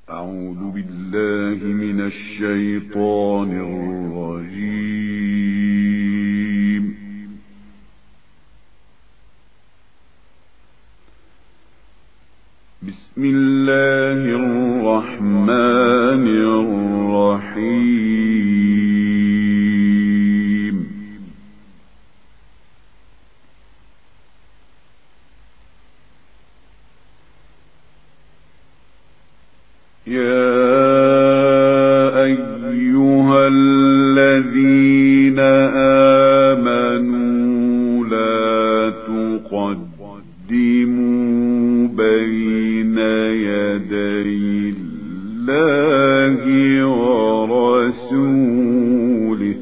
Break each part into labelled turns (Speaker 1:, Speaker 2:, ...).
Speaker 1: أعوذ بالله من الشيطان الرجيم. بسم الله الرحمن الرحيم. يا أيها الذين آمنوا لا تقدموا بين يدي الله ورسوله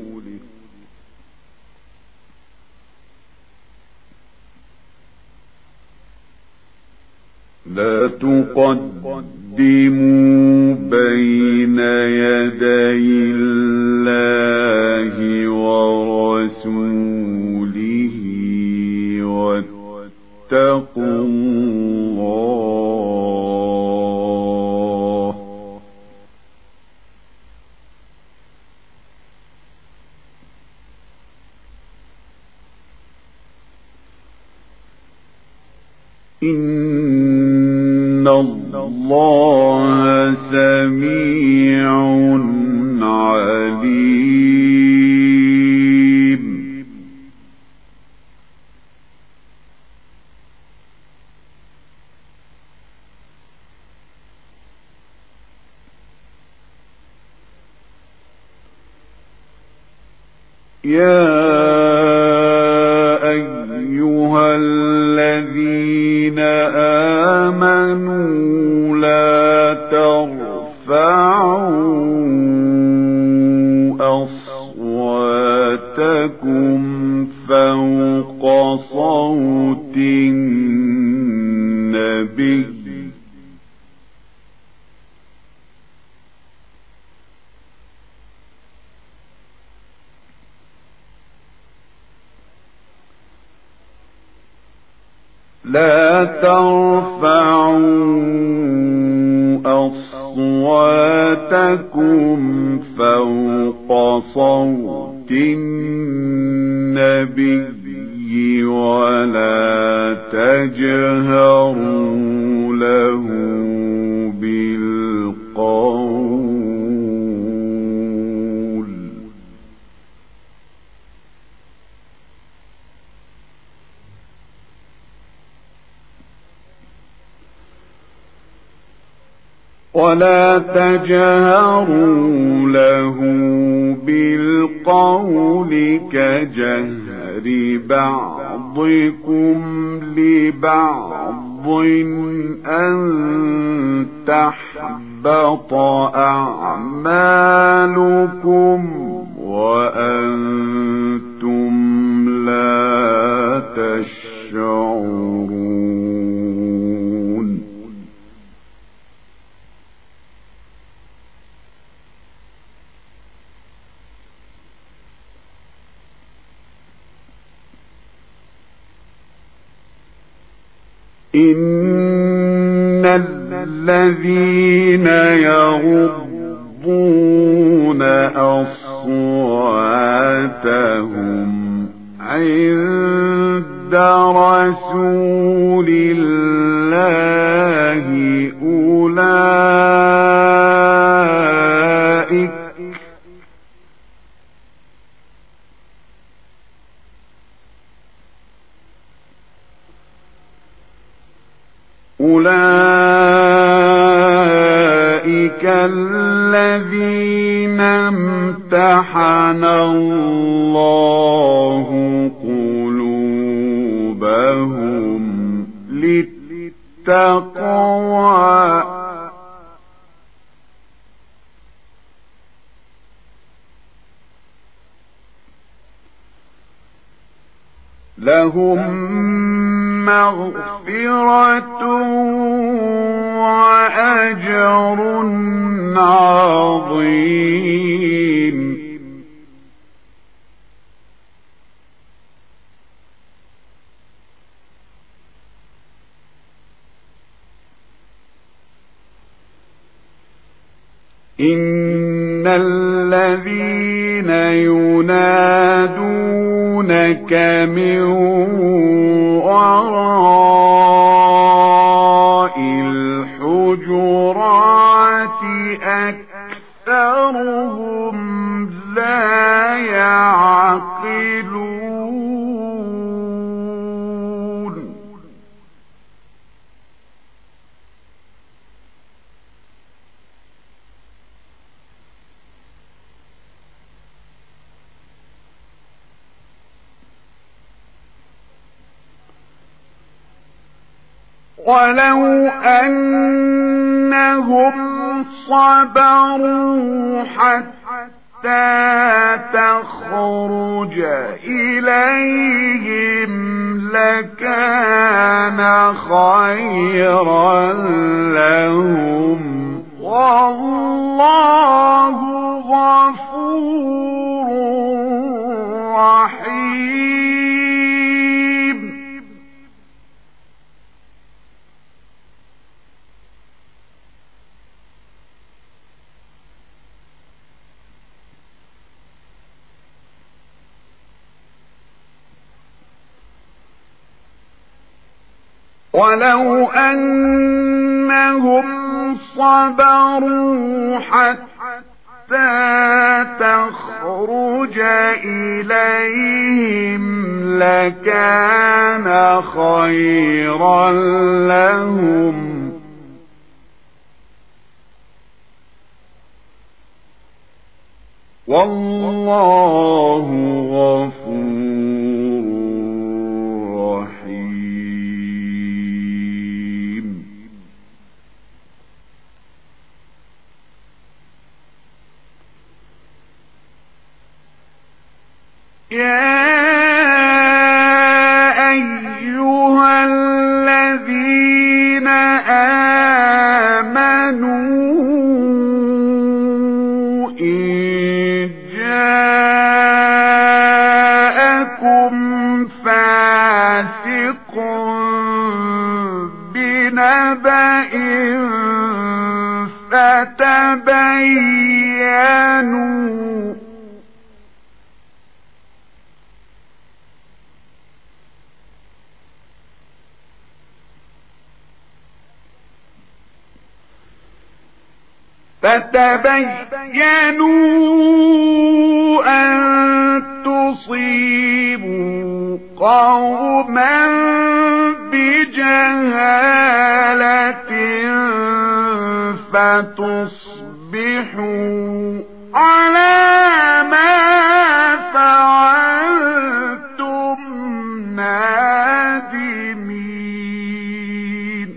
Speaker 1: لا تقدموا بين يدي الله ورسوله واتقوا الله إن الله سميع عليم. يا أيها الذين آمنوا لا ترفعوا أصواتكم فوق صوت النبي لا ترفعوا أصواتكم فوق صوت النبي ولا تجهروا له بالقول كجهر بعضكم لبعض أن تحبط أعمالكم وأنتم لا تشعرون. إن الذين يغضون أصواتهم عند رسول الله أولئك الذين امتحن الله قلوبهم للتقوى لهم مغفرة وأجر عظيم. إن الذين ينادونك من وراء الحجرات أكثرهم لا يعقلون. ولو أنهم صبروا حتى تخرج إليهم لكان خيرا لهم والله غفور رحيم. ولو أنهم صبروا حتى تخرج إليهم لكان خيرا لهم والله غفور رحيم. يا أيها الذين آمنوا إن جاءكم فاسق بنبأ فتبينوا أن تصيبوا قوما بجهالة فتصبحوا على ما فعلتم نادمين.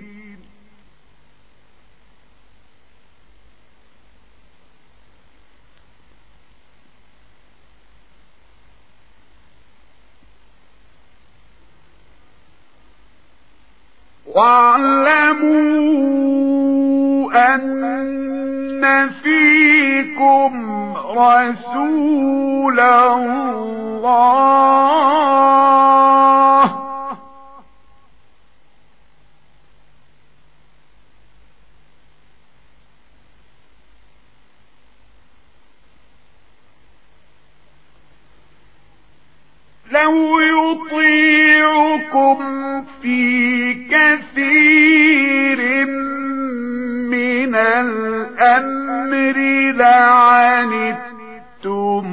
Speaker 1: واعلموا أن فيكم رسول الله لو يطيعكم في كثير من الأمر لعنتم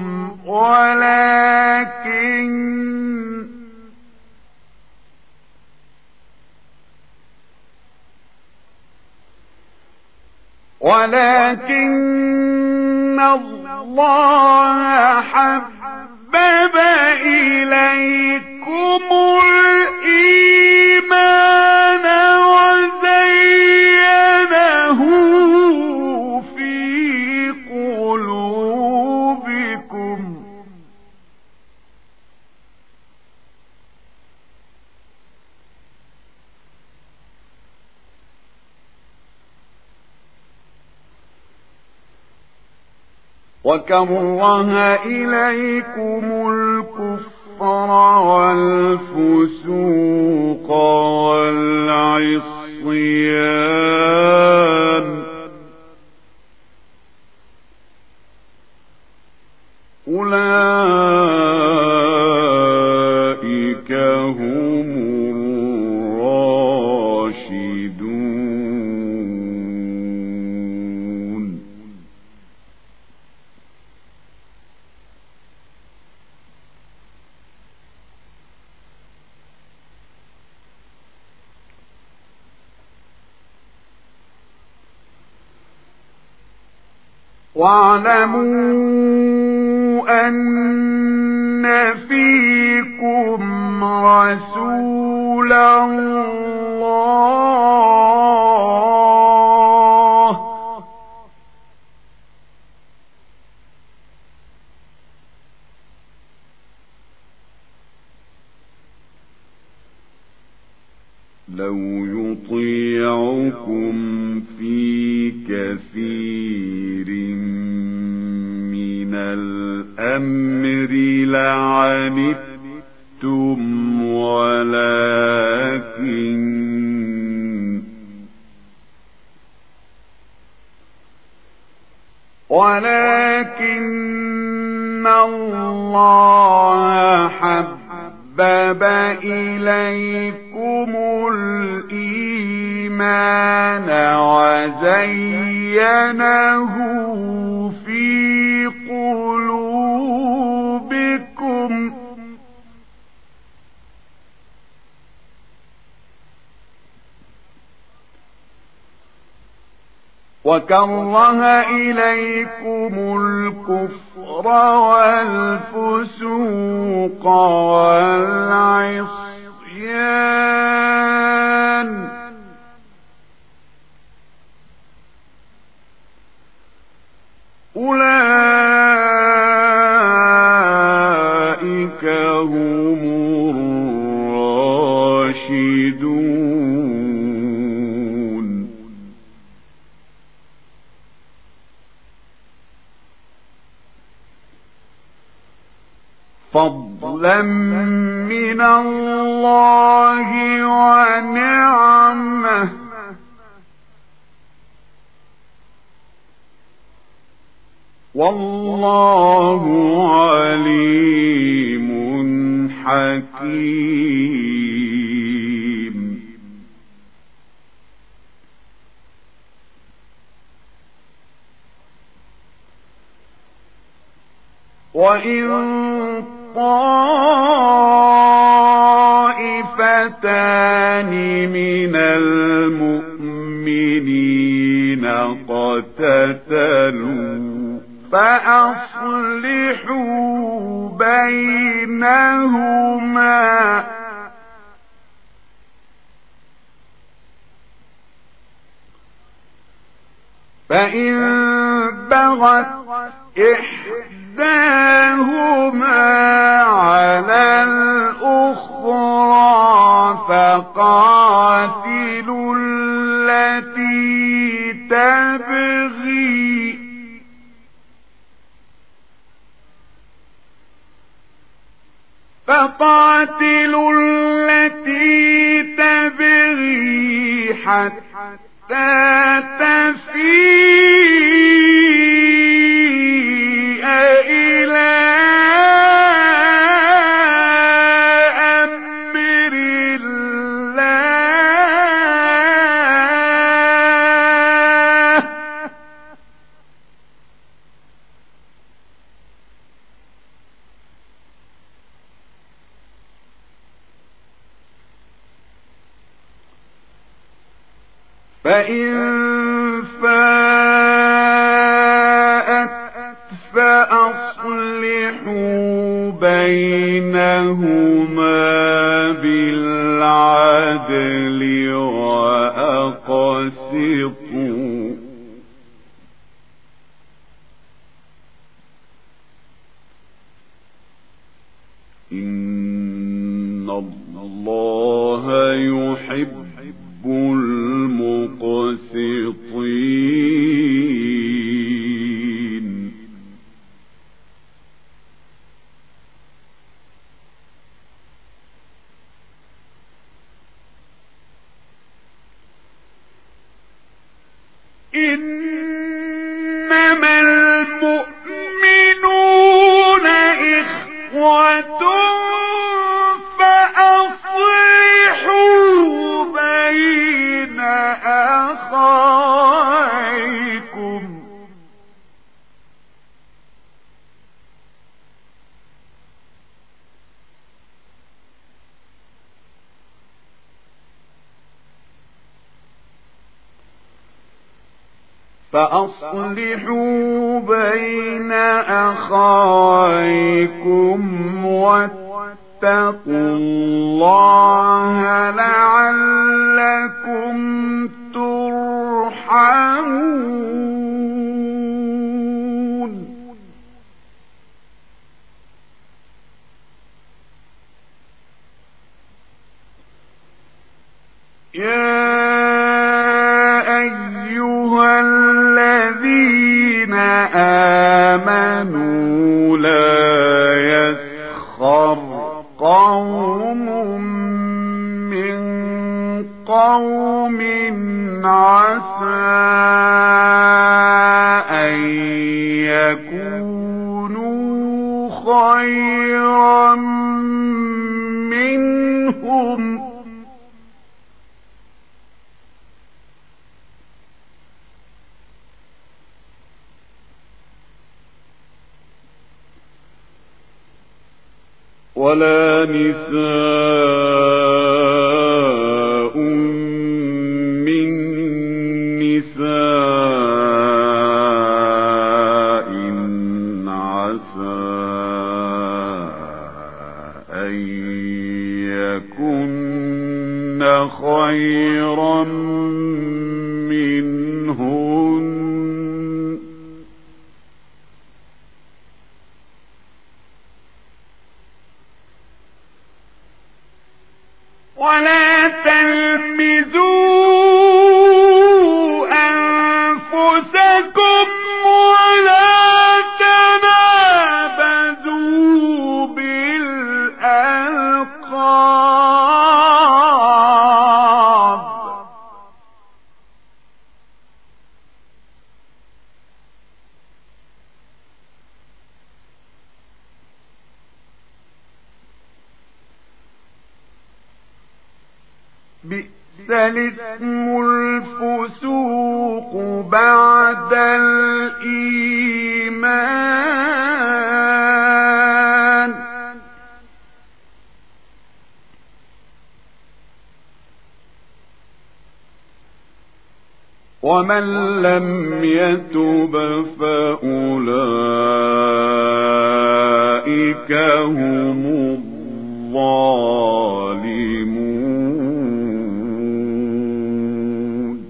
Speaker 1: ولكن الله حبب إليكم الإيمان وزينه في قلوبكم وكره إليكم الكفر والفسوق والعصيان أولئك هم الراشدون. واعلموا أن فيكم رسول الله لو يطيعكم في كثير من الأمر لعنتم ولكن الله حبب إليكم الإيمان وزينه في قلوبكم وكره إليكم الكفر والفسوق والعصيان أولئك هم الراشدون. فضلا من الله ونعمه والله عليم حكيم. وإن طائفتان من المؤمنين اقتتلوا فأصلحوا بينهما فإن بغت إحداهما على الأخرى فقاتلوا التي تبغي حتى تفيء إلى أمر الله فإن فاءت فأصلحوا بينهما بالعدل وأقسطوا إن الله يحب المقسطين. إنما المؤمنون فأصلحوا بين أخويكم واتقوا الله لعلكم ترحمون. يا أيها الذين آمنوا لا يسخر قوم من قوم عسى أن يكونوا خيرا منهم ولا نساء من نساء عسى أن يكن خيرا منهن ولا تلمزوا أنفسكم ولا تنابزوا بالألقاب بئس الاسم الفسوق بعد الإيمان ومن لم يتب فأولئك هم الظالمون.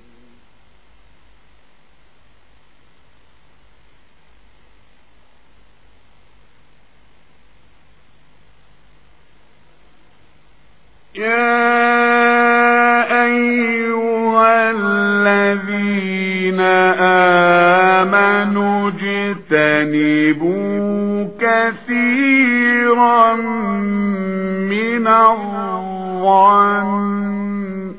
Speaker 1: يا أيها الذين آمنوا اجتنبوا كثيرا من الظن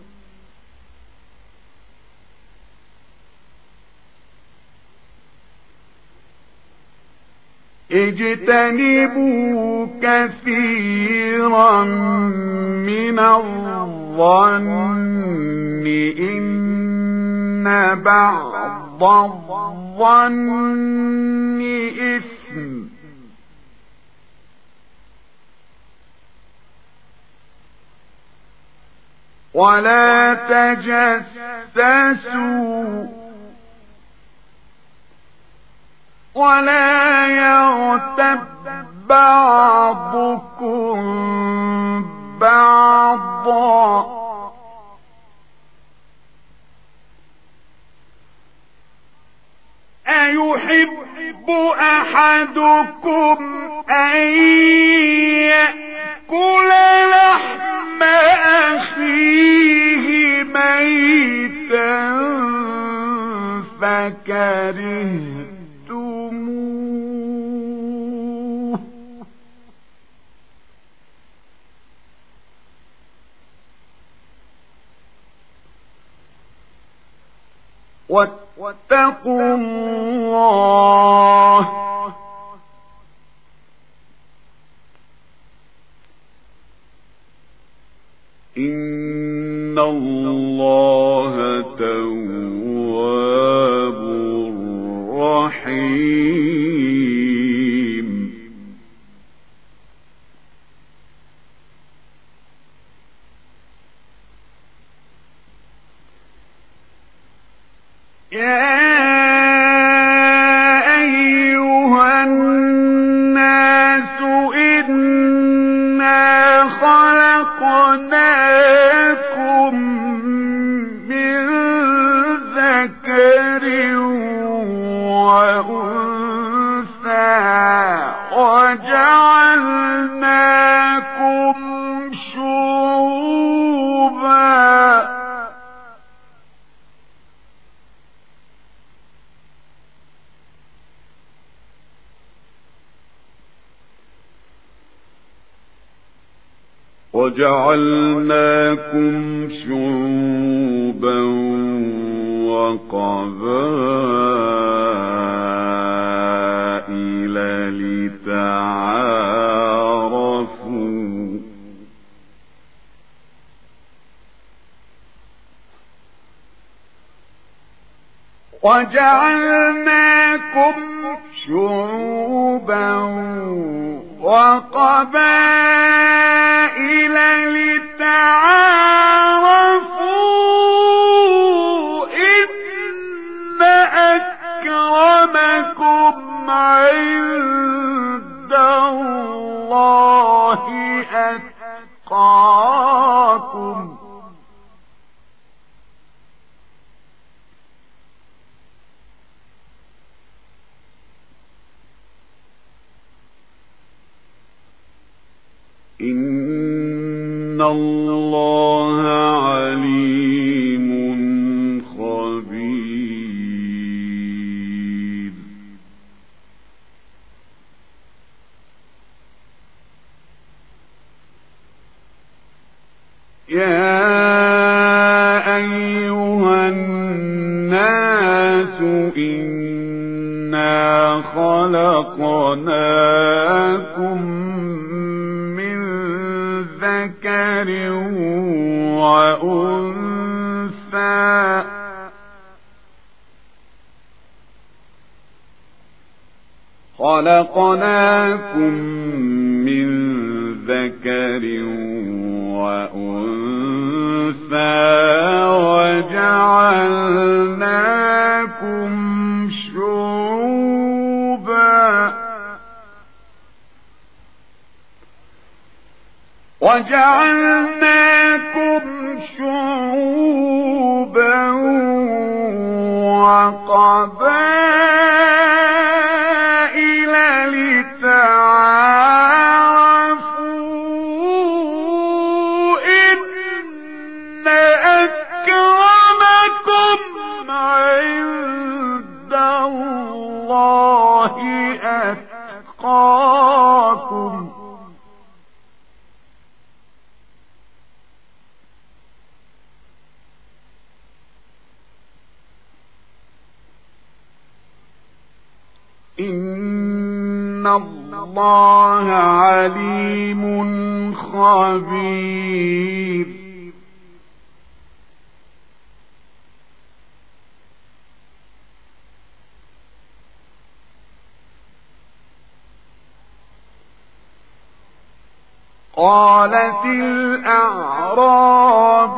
Speaker 1: اجتنبوا كثيرا من الظن إن بعض الظن إثم ولا تجسسوا ولا يغتب بعضكم بعضا أيحب أحدكم أن يأكل لحم أخيه ميتا فكرهتموه واتقوا الله إن الله تواب رحيم. يا أيها الناس إنا خلقناكم من ذكر وأنثى وجعلناكم شعوبا وقبائل لتعارفوا وجعلناكم شعوبا وقبائل لتعارفوا إن أكرمكم عند الله أتقاكم إن الله عليم خبير. يا أيها الناس إنا خلقناكم ذكر وأنثى خلقناكم من ذكر وأنثى وجعلناكم شعوبا وقبائل لتعارفوا إن أكرمكم عند الله أتقاكم إن الله عليم خبير. قالت الأعراب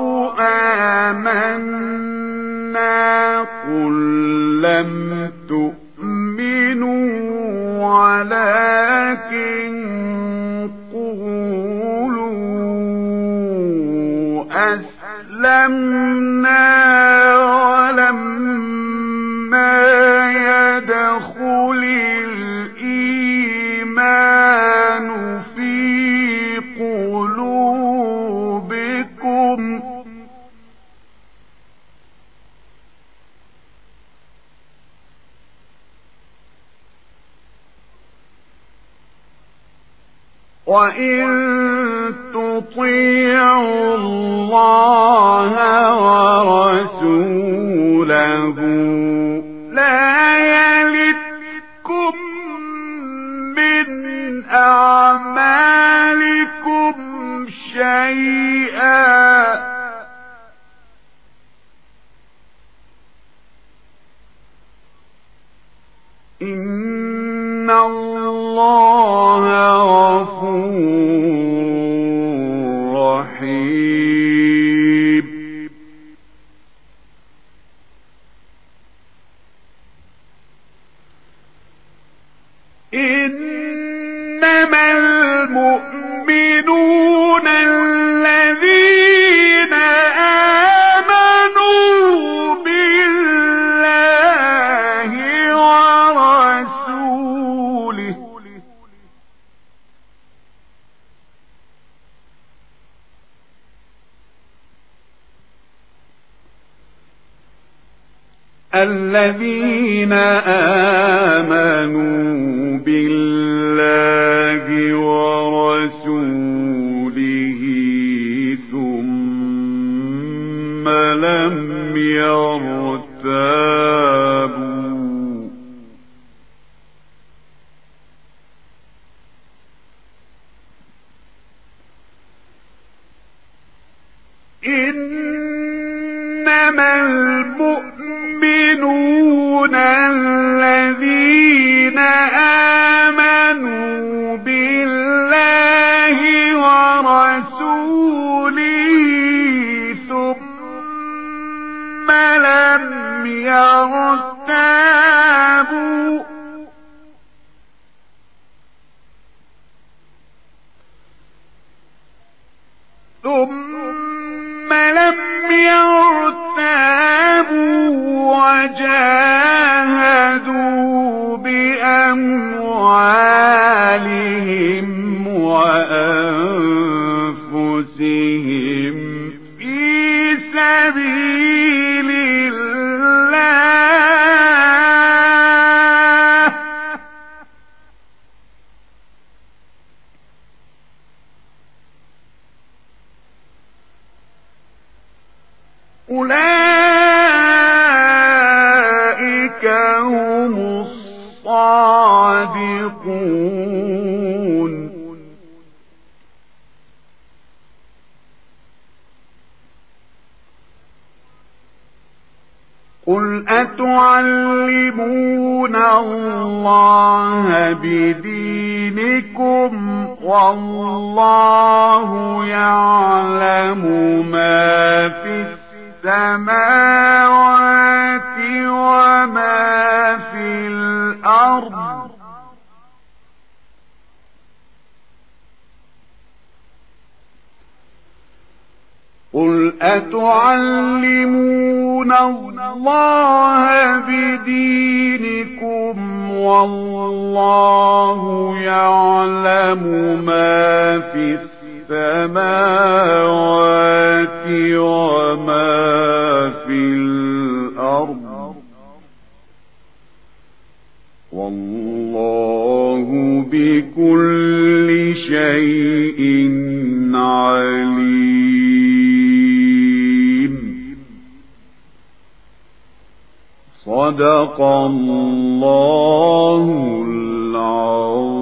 Speaker 1: آمنا قل لم تؤمنوا ولكن قولوا أسلمنا ولما يدخل الإيمان في قلوبكم وإن تطيعوا الله ورسوله لا يلتكم من أعمالكم شيئا إن الله غفور رحيم. إنما المؤمنون الذين آمنوا بالله ورسوله ثم لم يرتابوا إنما المؤمنون الذين آمنوا بالله ورسوله ثم لم يرتابوا وجاهدوا بأموالهم وأنفسهم في سبيل الله أولئك هم الصادقون قل أتعلمون الله بدينكم والله يعلم ما في السماوات وما في الأرض قل أتعلمون الله بدينكم والله يعلم ما في السماوات وما في الأرض والله بكل شيء عليم صدق الله العظيم.